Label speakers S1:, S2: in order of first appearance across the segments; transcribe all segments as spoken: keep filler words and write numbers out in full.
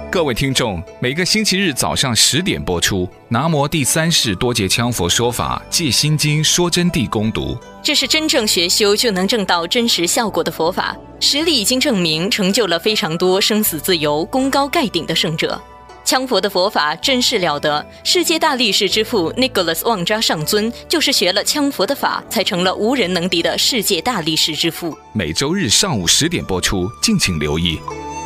S1: 各位听众，每个星期日早上十点播出《南摩第三世多杰羌佛说法戒心经说真谛》攻读。
S2: 这是真正学修就能证到真实效果的佛法，实力已经证明，成就了非常多生死自由、功高盖顶的圣者。羌佛的佛法真是了得，世界大力士之父 Nicholas 旺扎上尊就是学了羌佛的法，才成了无人能敌的世界大力士之父。
S1: 每周日上午十点播出，敬请留意。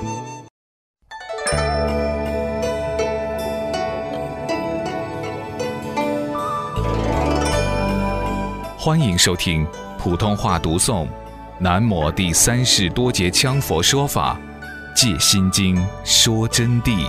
S1: 欢迎收听普通话读诵南摩第三世多杰羌佛说法戒心经说真谛。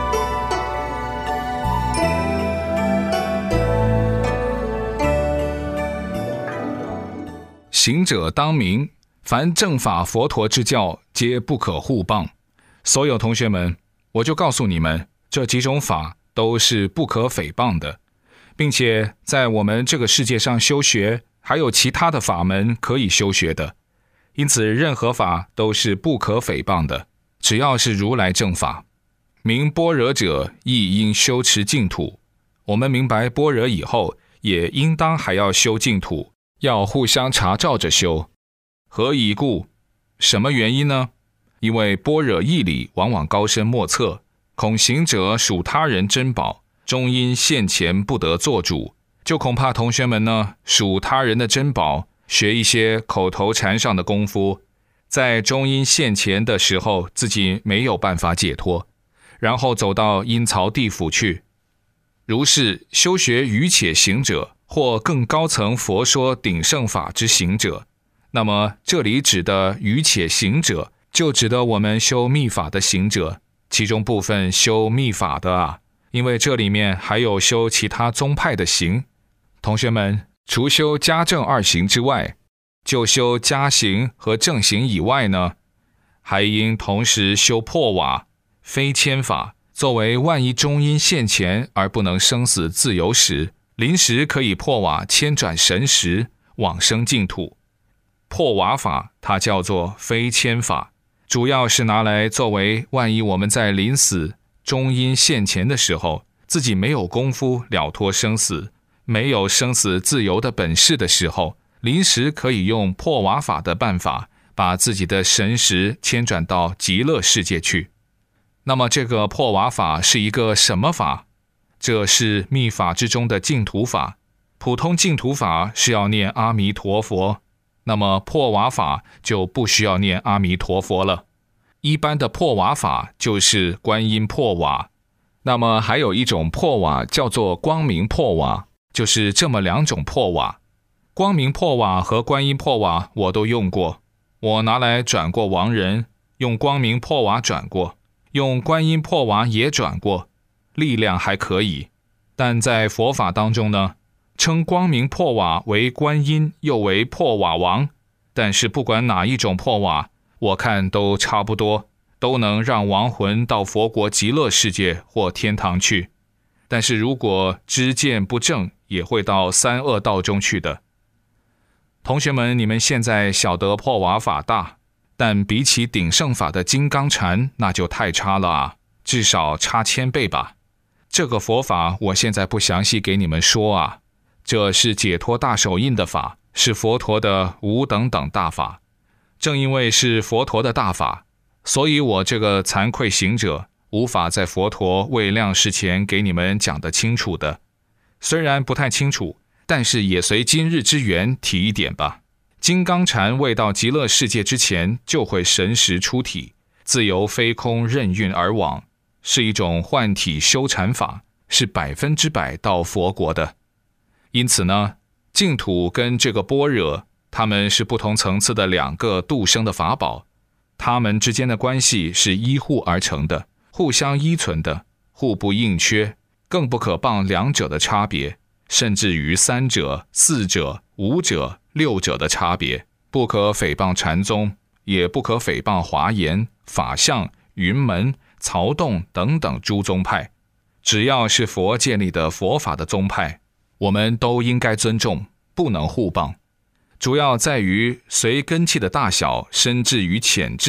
S1: 行者当明，凡正法佛陀之教，皆不可互谤。所有同学们，我就告诉你们，这几种法都是不可诽谤的，并且在我们这个世界上修学，还有其他的法门可以修学的，因此任何法都是不可诽谤的，只要是如来正法。明般若者，亦应修持净土。我们明白般若以后，也应当还要修净土，要互相查照着修。何以故？什么原因呢？因为般若义理往往高深莫测，恐行者属他人珍宝，终因现前不得做主，就恐怕同学们呢属他人的珍宝，学一些口头禅上的功夫，在终因现前的时候自己没有办法解脱，然后走到阴曹地府去。如是修学愚且行者，或更高层佛说顶圣法之行者，那么这里指的愚且行者，就指的我们修密法的行者，其中部分修密法的啊，因为这里面还有修其他宗派的行。同学们，除修家正二行之外，就修家行和正行以外呢，还应同时修破瓦、非迁法，作为万一中因现前而不能生死自由时，临时可以破瓦迁转神识，往生净土。破瓦法它叫做非迁法，主要是拿来作为万一我们在临死中因现前的时候，自己没有功夫了脱生死，没有生死自由的本事的时候，临时可以用破瓦法的办法，把自己的神识迁转到极乐世界去。那么这个破瓦法是一个什么法？这是密法之中的净土法。普通净土法是要念阿弥陀佛，那么破瓦法就不需要念阿弥陀佛了。一般的破瓦法就是观音破瓦，那么还有一种破瓦叫做光明破瓦，就是这么两种破瓦。光明破瓦和观音破瓦我都用过，我拿来转过亡人，用光明破瓦转过，用观音破瓦也转过，力量还可以。但在佛法当中呢，称光明破瓦为观音，又为破瓦王，但是不管哪一种破瓦，我看都差不多，都能让亡魂到佛国极乐世界或天堂去。但是如果知见不正，也会到三恶道中去的。同学们，你们现在晓得破瓦法大，但比起顶圣法的金刚禅，那就太差了啊，至少差千倍吧。这个佛法我现在不详细给你们说啊，这是解脱大手印的法，是佛陀的无等等大法。正因为是佛陀的大法，所以我这个惭愧行者无法在佛陀未亮世前给你们讲得清楚的。虽然不太清楚，但是也随今日之缘提一点吧。金刚禅未到极乐世界之前，就会神识出体，自由飞空任运而往，是一种幻体修禅法，是百分之百到佛国的。因此呢，净土跟这个般若，它们是不同层次的两个度生的法宝，它们之间的关系是依互而成的，互相依存的，互不应缺，更不可谤两者的差别，甚至于三者、四者、五者、六者的差别。不可诽谤禅宗，也不可诽谤华严、法相、云门、曹洞等等诸宗派。只要是佛建立的佛法的宗派，我们都应该尊重，不能互谤。主要在于随根器的大小，深智与浅智，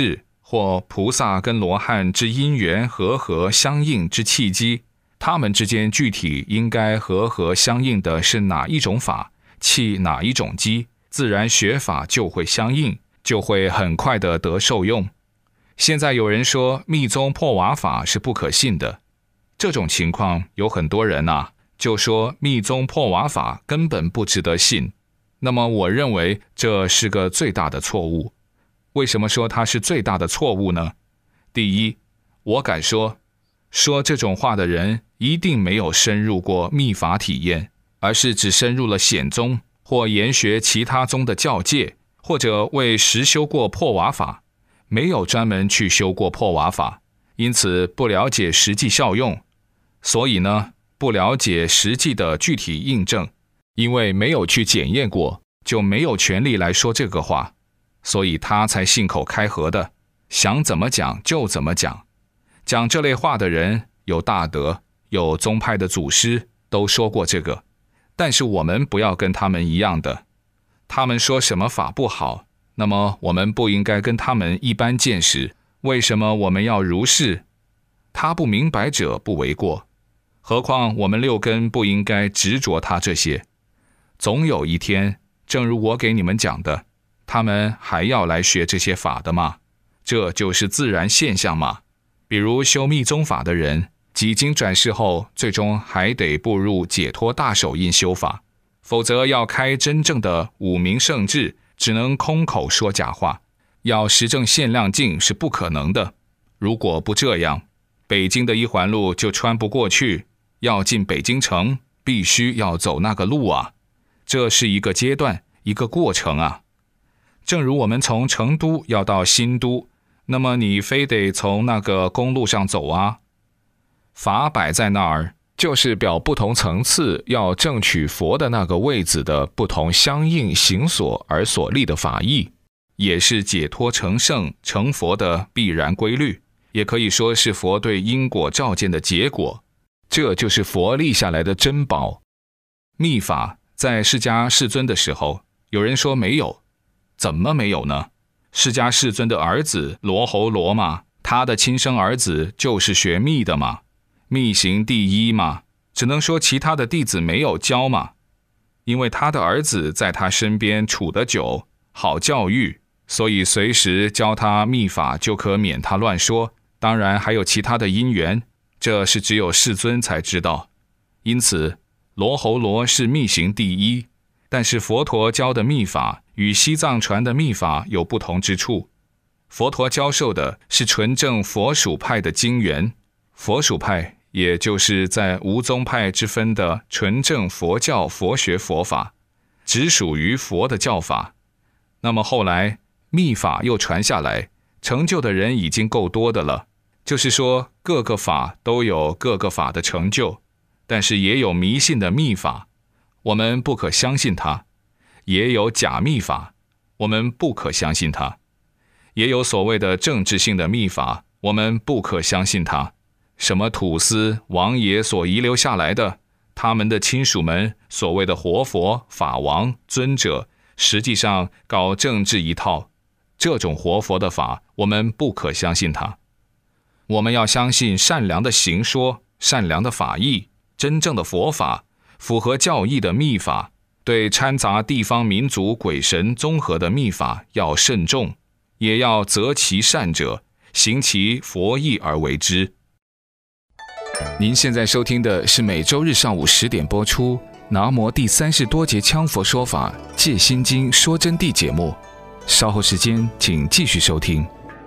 S1: 或菩萨跟罗汉之因缘和合相应之契机，他们之间具体应该和合相应的是哪一种法，契哪一种机，自然学法就会相应，就会很快的得受用。现在有人说密宗破瓦法是不可信的，这种情况有很多人啊，就说密宗破瓦法根本不值得信。那么我认为这是个最大的错误。为什么说它是最大的错误呢？第一，我敢说，说这种话的人一定没有深入过密法体验，而是只深入了显宗，或研学其他宗的教戒，或者未实修过破瓦法，没有专门去修过破瓦法，因此不了解实际效用，所以呢，不了解实际的具体印证，因为没有去检验过，就没有权利来说这个话，所以他才信口开河的，想怎么讲就怎么讲。讲这类话的人有大德，有宗派的祖师都说过这个，但是我们不要跟他们一样的，他们说什么法不好，那么我们不应该跟他们一般见识，为什么我们要如是？他不明白者不为过，何况我们六根不应该执着他这些。总有一天，正如我给你们讲的，他们还要来学这些法的嘛，这就是自然现象嘛。比如修密宗法的人，几经转世后，最终还得步入解脱大手印修法，否则要开真正的五明圣智，只能空口说假话，要实证限量境是不可能的。如果不这样，北京的一环路就穿不过去，要进北京城，必须要走那个路啊。这是一个阶段，一个过程啊。正如我们从成都要到新都，那么你非得从那个公路上走啊。法摆在那儿，就是表不同层次要证取佛的那个位子的不同相应行所而所立的法义，也是解脱成圣成佛的必然规律，也可以说是佛对因果照见的结果。这就是佛立下来的珍宝。密法在释迦世尊的时候，有人说没有，怎么没有呢？释迦世尊的儿子罗侯罗嘛，他的亲生儿子就是学密的嘛，密行第一嘛，只能说其他的弟子没有教嘛，因为他的儿子在他身边处得久，好教育，所以随时教他密法就可免他乱说。当然还有其他的因缘，这是只有世尊才知道。因此罗侯罗是密行第一，但是佛陀教的密法与西藏传的密法有不同之处。佛陀教授的是纯正佛属派的经缘，佛属派也就是在无宗派之分的纯正佛教佛学佛法，只属于佛的教法。那么后来密法又传下来，成就的人已经够多的了，就是说各个法都有各个法的成就，但是也有迷信的密法，我们不可相信它；也有假密法，我们不可相信它；也有所谓的政治性的密法，我们不可相信它。什么土司王爷所遗留下来的，他们的亲属们所谓的活佛、法王、尊者，实际上搞政治一套，这种活佛的法，我们不可相信它。我们要相信善良的行说，善良的法义，真正的佛法，符合教义的密法，对掺杂地方民族鬼神综合的密法要慎重，也要择其善者，行其佛意而为之。您现在收听的是每周日上午十点播出南无第三世多杰羌佛说法戒心经说真谛节目，稍后时间请继续收听。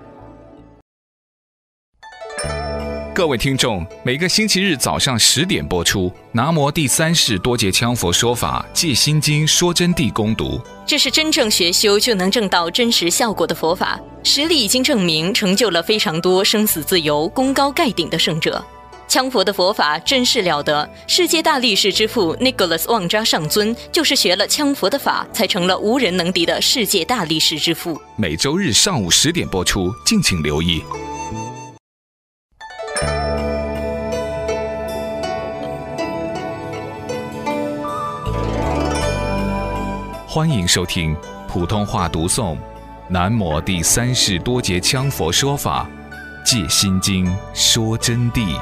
S1: 各位听众，每个星期日早上十点播出南无第三世多杰羌佛说法戒心经说真谛攻读，
S2: 这是真正学修就能证到真实效果的佛法，实力已经证明，成就了非常多生死自由、功高盖顶的圣者。羌佛的佛法真是了得，世界大力士之父 Nicholas 旺扎上尊就是学了羌佛的法，才成了无人能敌的世界大力士之父。
S1: 每周日上午十点播出，敬请留意。欢迎收听普通话读诵南摩第三世多杰羌佛说法，借心经说真谛。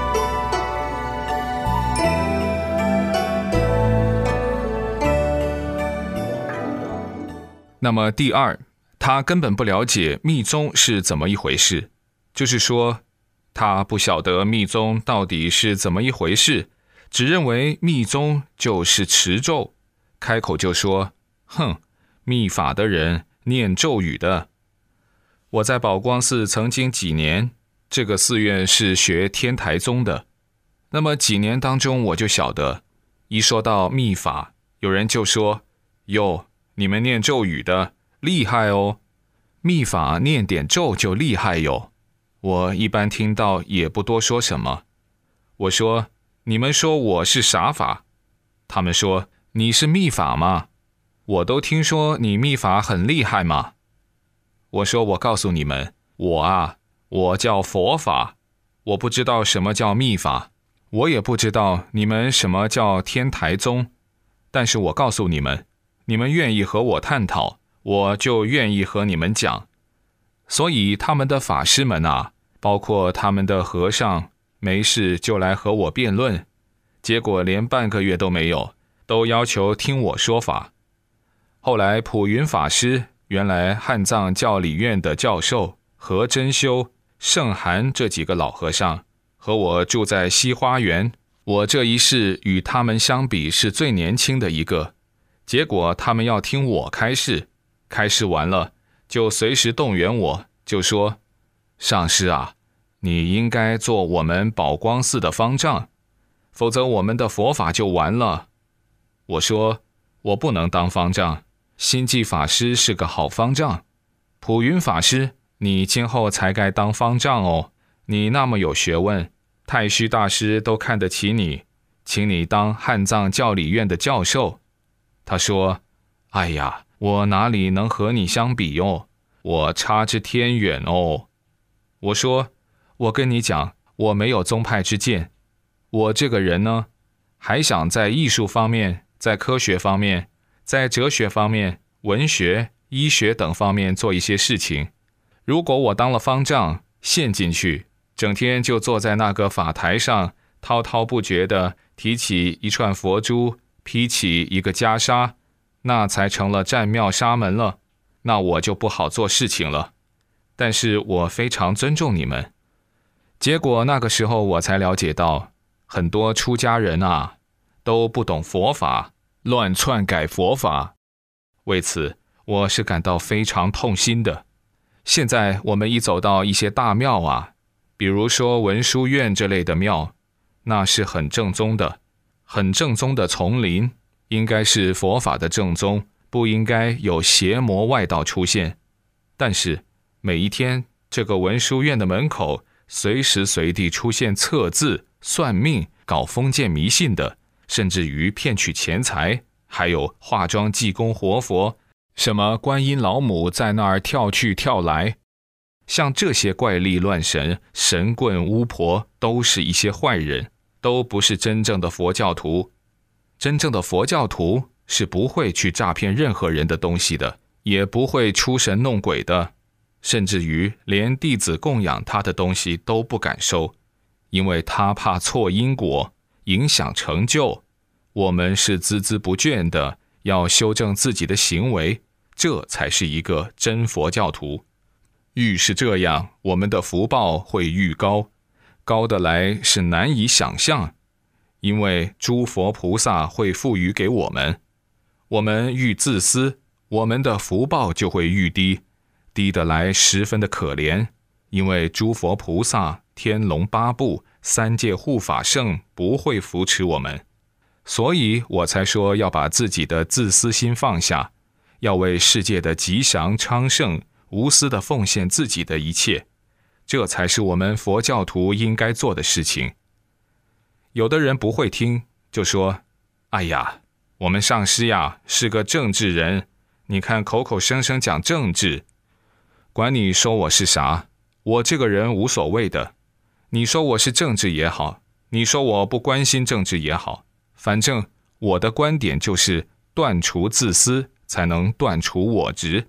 S1: 那么第二，他根本不了解密宗是怎么一回事，就是说他不晓得密宗到底是怎么一回事，只认为密宗就是持咒，开口就说，哼，密法的人念咒语的。我在宝光寺曾经几年，这个寺院是学天台宗的，那么几年当中我就晓得，一说到密法，有人就说，哟，你们念咒语的厉害哦，密法念点咒就厉害哟。我一般听到也不多说什么。我说，你们说我是啥法？他们说，你是密法吗？我都听说你密法很厉害嘛。我说，我告诉你们，我啊，我叫佛法，我不知道什么叫密法，我也不知道你们什么叫天台宗，但是我告诉你们，你们愿意和我探讨，我就愿意和你们讲。所以他们的法师们啊，包括他们的和尚，没事就来和我辩论，结果连半个月都没有，都要求听我说法。后来普云法师，原来汉藏教理院的教授何真修、圣涵这几个老和尚和我住在西花园，我这一世与他们相比是最年轻的一个，结果他们要听我开示，开示完了就随时动员我，就说，上师啊，你应该做我们宝光寺的方丈，否则我们的佛法就完了。我说，我不能当方丈，心寂法师是个好方丈，普云法师，你今后才该当方丈哦，你那么有学问，太虚大师都看得起你，请你当汉藏教理院的教授。他说，哎呀，我哪里能和你相比哦，我差之天远哦。我说，我跟你讲，我没有宗派之见，我这个人呢，还想在艺术方面，在科学方面，在哲学方面，文学、医学等方面做一些事情。如果我当了方丈，陷进去，整天就坐在那个法台上，滔滔不绝地提起一串佛珠，披起一个袈裟，那才成了占庙沙门了，那我就不好做事情了。但是我非常尊重你们。结果那个时候我才了解到，很多出家人啊，都不懂佛法，乱篡改佛法。为此，我是感到非常痛心的。现在我们一走到一些大庙啊，比如说文殊院这类的庙，那是很正宗的，很正宗的丛林，应该是佛法的正宗，不应该有邪魔外道出现。但是每一天，这个文殊院的门口随时随地出现测字、算命、搞封建迷信的，甚至于骗取钱财，还有化妆济公活佛，什么观音老母在那儿跳去跳来，像这些怪力乱神、神棍巫婆，都是一些坏人，都不是真正的佛教徒。真正的佛教徒是不会去诈骗任何人的东西的，也不会出神弄鬼的，甚至于连弟子供养他的东西都不敢收，因为他怕错因果，影响成就。我们是孜孜不倦的要修正自己的行为，这才是一个真佛教徒。愈是这样，我们的福报会愈高，高得来是难以想象，因为诸佛菩萨会赋予给我们。我们愈自私，我们的福报就会愈低，低得来十分的可怜，因为诸佛菩萨、天龙八部、三界护法圣不会扶持我们。所以我才说要把自己的自私心放下，要为世界的吉祥昌盛无私地奉献自己的一切，这才是我们佛教徒应该做的事情。有的人不会听，就说，哎呀，我们上师呀是个政治人，你看口口声声讲政治，管你说我是啥，我这个人无所谓的，你说我是政治也好，你说我不关心政治也好，反正我的观点就是断除自私，才能断除我执，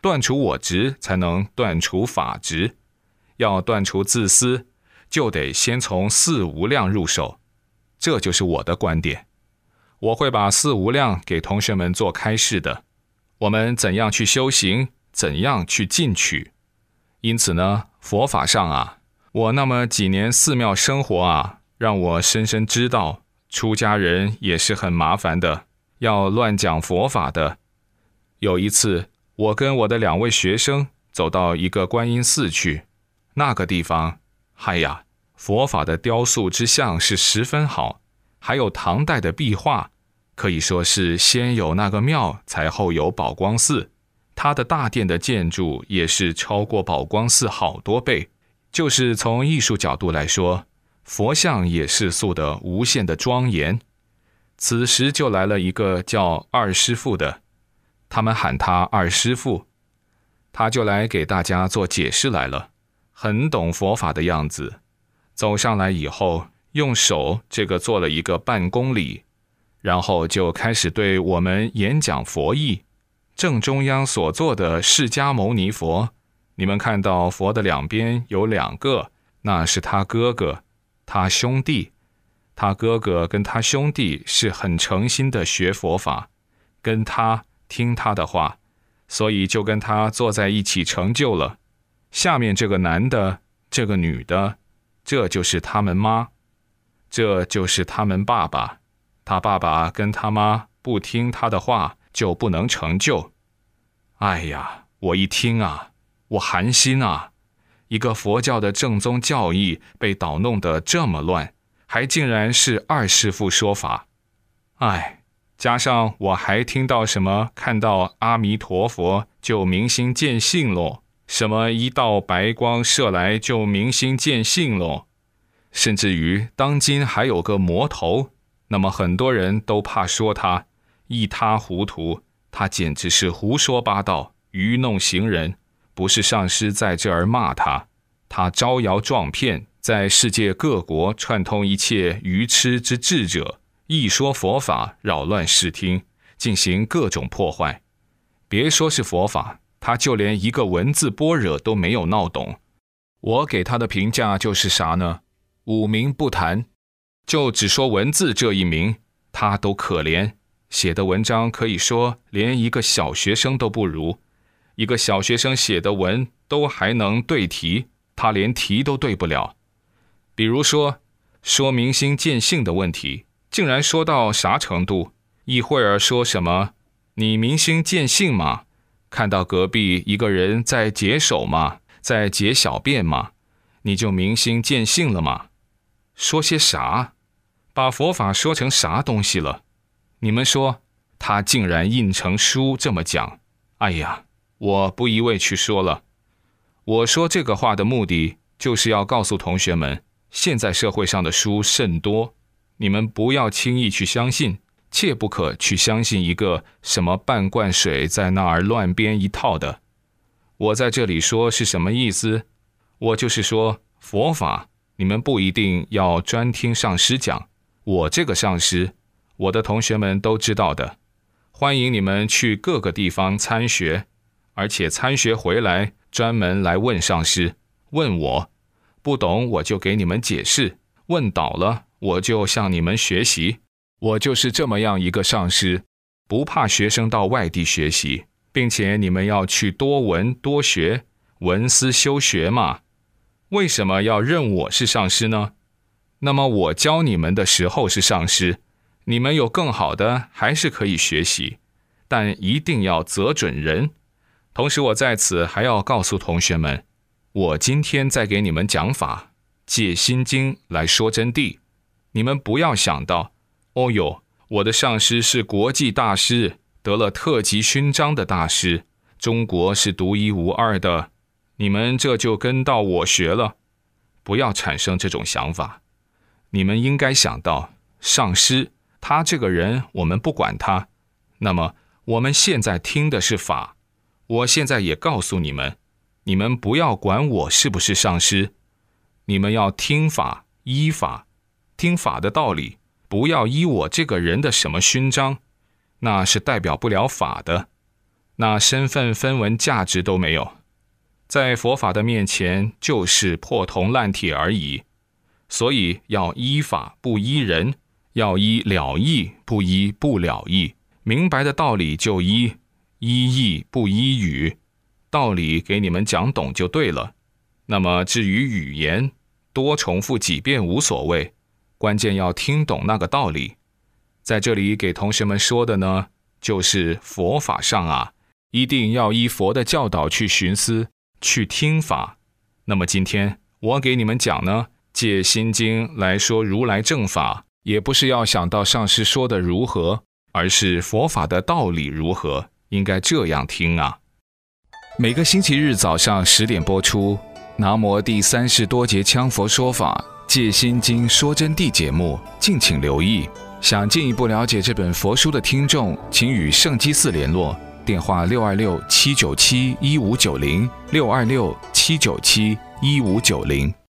S1: 断除我执才能断除法执。要断除自私，就得先从四无量入手。这就是我的观点。我会把四无量给同学们做开示的。我们怎样去修行，怎样去进取。因此呢，佛法上啊，我那么几年寺庙生活啊，让我深深知道，出家人也是很麻烦的，要乱讲佛法的。有一次，我跟我的两位学生走到一个观音寺去，那个地方，嗨呀，佛法的雕塑之像是十分好，还有唐代的壁画，可以说是先有那个庙，才后有宝光寺。它的大殿的建筑也是超过宝光寺好多倍。就是从艺术角度来说，佛像也是塑得无限的庄严。此时就来了一个叫二师父的，他们喊他二师父，他就来给大家做解释来了，很懂佛法的样子。走上来以后，用手这个做了一个半公礼，然后就开始对我们演讲佛意。正中央所做的释迦牟尼佛，你们看到佛的两边有两个，那是他哥哥，他兄弟。他哥哥跟他兄弟是很诚心的学佛法，跟他听他的话，所以就跟他坐在一起成就了。下面这个男的，这个女的，这就是他们妈，这就是他们爸爸。他爸爸跟他妈不听他的话，就不能成就。哎呀，我一听啊，我寒心啊，一个佛教的正宗教义被捣弄得这么乱，还竟然是二师父说法。哎，加上我还听到什么看到阿弥陀佛就明心见性咯，什么一道白光射来就明心见性咯，甚至于当今还有个魔头，那么很多人都怕说他一塌糊涂，他简直是胡说八道，愚弄行人。不是上师在这儿骂他，他招摇撞骗，在世界各国串通一切愚痴之智者，一说佛法，扰乱视听，进行各种破坏。别说是佛法，他就连一个文字般若都没有闹懂。我给他的评价就是啥呢？五名不谈，就只说文字这一名，他都可怜。写的文章可以说连一个小学生都不如，一个小学生写的文都还能对题，他连题都对不了。比如说说明心见性的问题，竟然说到啥程度？一会儿说什么你明心见性吗？看到隔壁一个人在解手吗？在解小便吗？你就明心见性了吗？说些啥？把佛法说成啥东西了？你们说他竟然印成书这么讲。哎呀，我不一味去说了。我说这个话的目的就是要告诉同学们，现在社会上的书甚多，你们不要轻易去相信，切不可去相信一个什么半罐水在那儿乱编一套的。我在这里说是什么意思？我就是说佛法你们不一定要专听上师讲，我这个上师我的同学们都知道的，欢迎你们去各个地方参学，而且参学回来专门来问上师，问我不懂我就给你们解释，问倒了我就向你们学习。我就是这么样一个上师，不怕学生到外地学习，并且你们要去多闻多学，闻思修学嘛。为什么要认我是上师呢？那么我教你们的时候是上师，你们有更好的还是可以学习，但一定要择准人。同时我在此还要告诉同学们，我今天在给你们讲法，借心经来说真谛。你们不要想到，哦哟，我的上师是国际大师，得了特级勋章的大师，中国是独一无二的，你们这就跟到我学了。不要产生这种想法，你们应该想到，上师他这个人我们不管他，那么我们现在听的是法。我现在也告诉你们，你们不要管我是不是上师，你们要听法依法，听法的道理，不要依我这个人的什么勋章，那是代表不了法的。 那身份分文价值都没有，在佛法的面前就是破铜烂铁而已。所以要依法不依人，要依了义不依不了义，明白的道理就依，依义不依语，道理给你们讲懂就对了。那么至于语言，多重复几遍无所谓，关键要听懂那个道理。在这里给同学们说的呢，就是佛法上啊，一定要依佛的教导去寻思，去听法。那么今天我给你们讲呢，借心经来说如来正法，也不是要想到上师说的如何，而是佛法的道理如何，应该这样听啊。每个星期日早上十点播出南无第三世多杰羌佛说法借心经说真谛节目，敬请留意。想进一步了解这本佛书的听众，请与圣基寺联络，电话六二六七九七一五九零 六二六七九七一五九零。